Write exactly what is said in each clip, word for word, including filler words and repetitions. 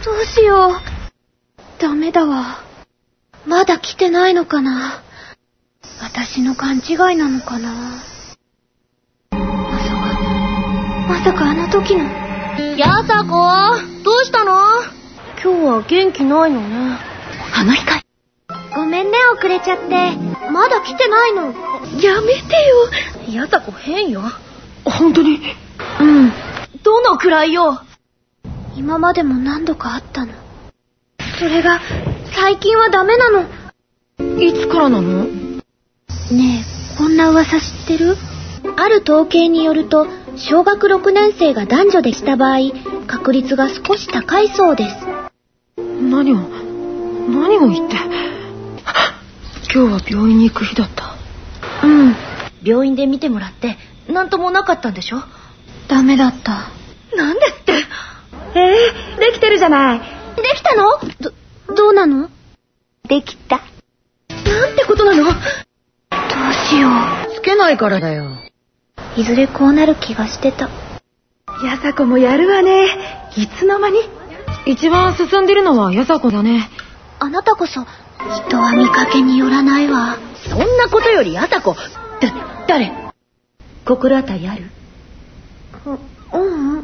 どうしよう。ダメだわ。まだ来てないのかな。私の勘違いなのかな。まさか、まさかあの時の。 やさこ、どうしたの？今日は元気ないのね。 あの光。ごめんね、遅れちゃって。まだ来てないの。 やめてよ。やさこ変よ。 本当に？ うん。 どのくらいよ。 今までも何度かあったの。それが最近はダメなの。 いつからなの？ ねえ、こんな噂知ってる？ある統計によると、小学ろくねん生が男女でした場合、確率が少し高いそうです。 何を何を言って。今日は病院に行く日だった。 うん。 病院で見てもらってなんともなかったんでしょ？ ダメだった。 なんでって。 えー、できてるじゃない。 できたの？ ど、どうなの？ できた。なんてことなの？ どうしよう。 つけないからだよ。 いずれこうなる気がしてた。 やさこもやるわね。いつの間に。 一番進んでるのはやさこだね。 あなたこそ、人は見かけによらないわ。 そんなことよりやさこ、だ、誰？心当たりある？ う、うん、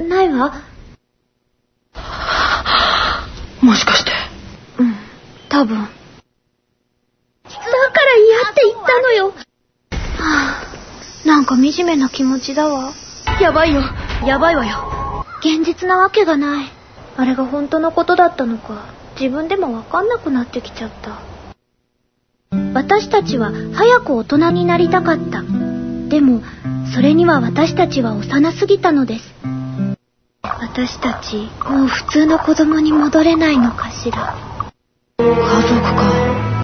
ないわ。 もしかして。 うん、多分。だから嫌って言ったのよ。はあ、なんか惨めな気持ちだわ。 やばいよ、やばいわよ。 現実なわけがない。あれが本当のことだったのか、自分でもわかんなくなってきちゃった。私たちは早く大人になりたかった。でも、それには私たちは幼すぎたのです。私たち、もう普通の子供に戻れないのかしら。